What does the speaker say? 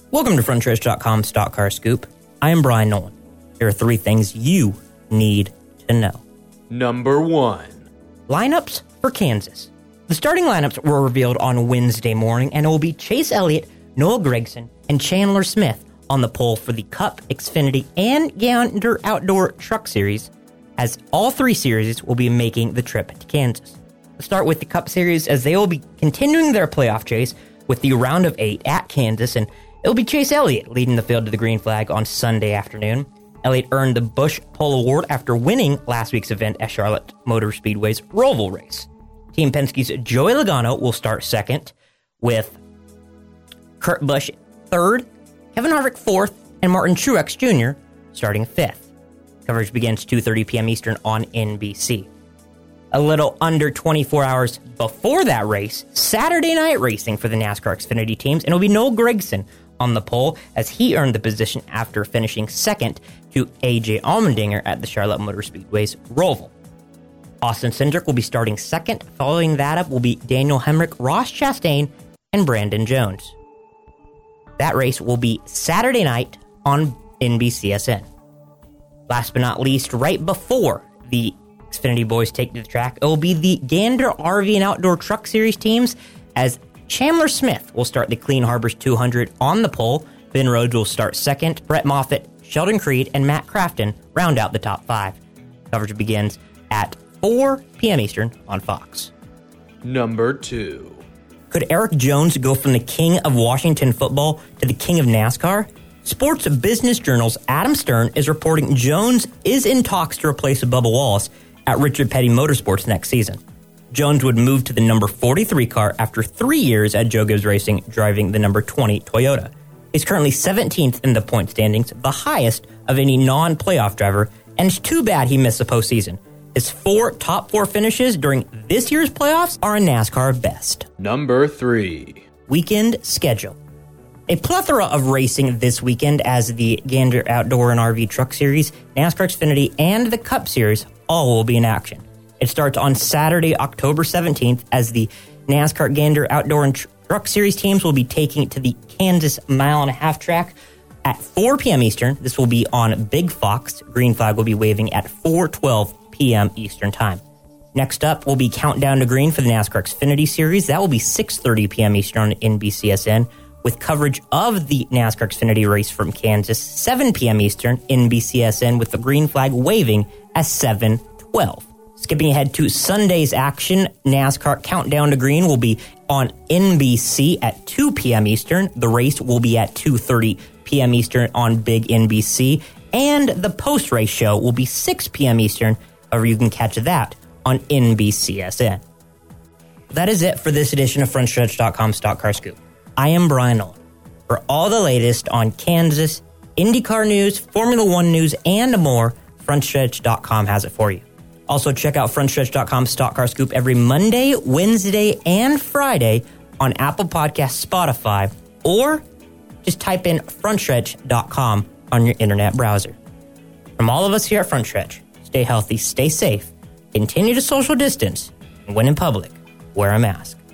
Welcome to FrontStretch.com Stock Car Scoop. I am Brian Nolan. Here are 3 things you need to know. Number 1. Lineups for Kansas. The starting lineups were revealed on Wednesday morning, and it will be Chase Elliott, Noah Gragson, and Chandler Smith on the pole for the Cup, Xfinity, and Gander Outdoor Truck Series, as all 3 series will be making the trip to Kansas. We'll start with the Cup Series, as they will be continuing their playoff chase with the round of 8 at Kansas, and it'll be Chase Elliott leading the field to the green flag on Sunday afternoon. Elliott earned the Busch Pole Award after winning last week's event at Charlotte Motor Speedway's Roval race. Team Penske's Joey Logano will start second, with Kurt Busch third, Kevin Harvick fourth, and Martin Truex Jr. starting fifth. Coverage begins 2:30 p.m. Eastern on NBC. A little under 24 hours before that race, Saturday night racing for the NASCAR Xfinity teams, and it'll be Noah Gragson on the pole, as he earned the position after finishing second to AJ Allmendinger at the Charlotte Motor Speedway's Roval. Austin Cindric will be starting second. Following that up will be Daniel Hemrick, Ross Chastain, and Brandon Jones. That race will be Saturday night on NBCSN. Last but not least, right before the Xfinity boys take to the track, it will be the Gander RV and Outdoor Truck Series teams, as Chandler Smith will start the Clean Harbors 200 on the pole. Ben Rhodes will start second. Brett Moffitt, Sheldon Creed, and Matt Crafton round out the top 5. Coverage begins at 4 p.m. Eastern on Fox. Number 2. Could Eric Jones go from the king of Washington football to the king of NASCAR? Sports Business Journal's Adam Stern is reporting Jones is in talks to replace Bubba Wallace at Richard Petty Motorsports next season. Jones would move to the number 43 car after 3 years at Joe Gibbs Racing, driving the number 20 Toyota. He's currently 17th in the point standings, the highest of any non-playoff driver, and it's too bad he missed the postseason. His 4 top 4 finishes during this year's playoffs are a NASCAR best. Number 3. Weekend schedule. A plethora of racing this weekend, as the Gander Outdoor and RV Truck Series, NASCAR Xfinity, and the Cup Series all will be in action. It starts on Saturday, October 17th, as the NASCAR Gander Outdoor and Truck Series teams will be taking it to the Kansas mile-and-a-half track at 4 p.m. Eastern. This will be on Big Fox. Green flag will be waving at 4:12 p.m. Eastern Time. Next up will be Countdown to Green for the NASCAR Xfinity Series. That will be 6:30 p.m. Eastern on NBCSN, with coverage of the NASCAR Xfinity race from Kansas, 7 p.m. Eastern, NBCSN, with the green flag waving at 7:12. Skipping ahead to Sunday's action, NASCAR Countdown to Green will be on NBC at 2 p.m. Eastern. The race will be at 2:30 p.m. Eastern on Big NBC. And the post-race show will be 6 p.m. Eastern. However, you can catch that on NBCSN. That is it for this edition of FrontStretch.com Stock Car Scoop. I am Brian Nolan. For all the latest on Kansas, IndyCar news, Formula One news, and more, FrontStretch.com has it for you. Also, check out FrontStretch.com Stock Car Scoop every Monday, Wednesday, and Friday on Apple Podcasts, Spotify, or just type in FrontStretch.com on your internet browser. From all of us here at Front Stretch, stay healthy, stay safe, continue to social distance, and when in public, wear a mask.